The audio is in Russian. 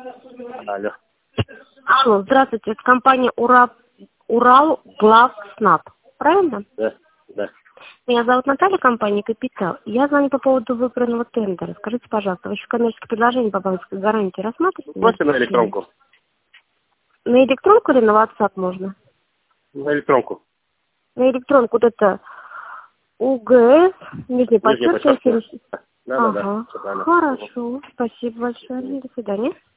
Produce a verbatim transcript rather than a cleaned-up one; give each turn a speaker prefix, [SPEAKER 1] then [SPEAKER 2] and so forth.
[SPEAKER 1] Алло.
[SPEAKER 2] Алло, здравствуйте, это компания Ура... Урал Главснаб. Правильно?
[SPEAKER 1] Да, да.
[SPEAKER 2] Меня зовут Наталья, компания Капитал. Я звоню по поводу выбранного тендера. Скажите, пожалуйста, вы еще коммерческое предложение по банковской гарантии рассматриваете?
[SPEAKER 1] Можете на электронку?
[SPEAKER 2] На электронку или на WhatsApp можно?
[SPEAKER 1] На электронку.
[SPEAKER 2] На электронку вот это УГС, нижний подчеркивание.
[SPEAKER 1] Да, да,
[SPEAKER 2] Ага.
[SPEAKER 1] да.
[SPEAKER 2] Хорошо, спасибо большое. До свидания.